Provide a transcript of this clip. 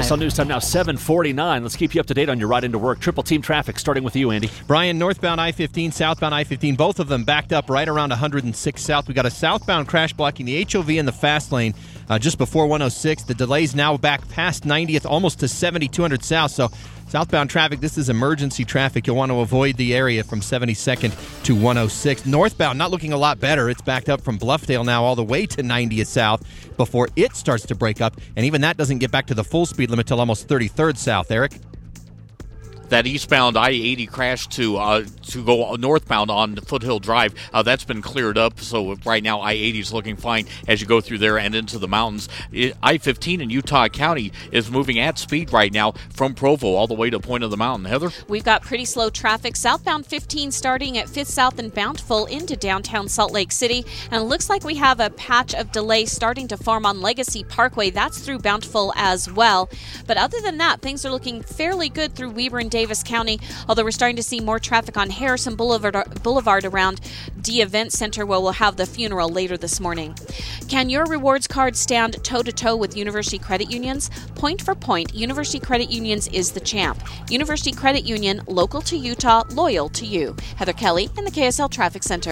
KSL News Time now 7:49. Let's keep you up to date on your ride into work. Triple team traffic starting with you, Andy. Brian, northbound I-15, southbound I-15, both of them backed up right around 106 South. We got a southbound crash blocking the HOV in the fast lane just before 106. The delay's now back past 90th, almost to 7200 South. So southbound traffic, this is emergency traffic. You'll want to avoid the area from 72nd to 106. Northbound, not looking a lot better. It's backed up from Bluffdale now all the way to 90th South before it starts to break up. And even that doesn't get back to the full speed limit till almost 33rd South. Eric? That eastbound I-80 crash to go northbound on Foothill Drive, that's been cleared up. So right now I-80 is looking fine as you go through there and into the mountains. I-15 in Utah County is moving at speed right now from Provo all the way to Point of the Mountain. Heather? We've got pretty slow traffic. Southbound 15 starting at 5th South and Bountiful into downtown Salt Lake City. And it looks like we have a patch of delay starting to form on Legacy Parkway. That's through Bountiful as well. But other than that, things are looking fairly good through Weber and Davis County, although we're starting to see more traffic on Harrison Boulevard around D Event Center, where we'll have the funeral later this morning. Can your rewards card stand toe-to-toe with University Credit Unions? Point for point, University Credit Unions is the champ. University Credit Union, local to Utah, loyal to you. Heather Kelly in the KSL Traffic Center.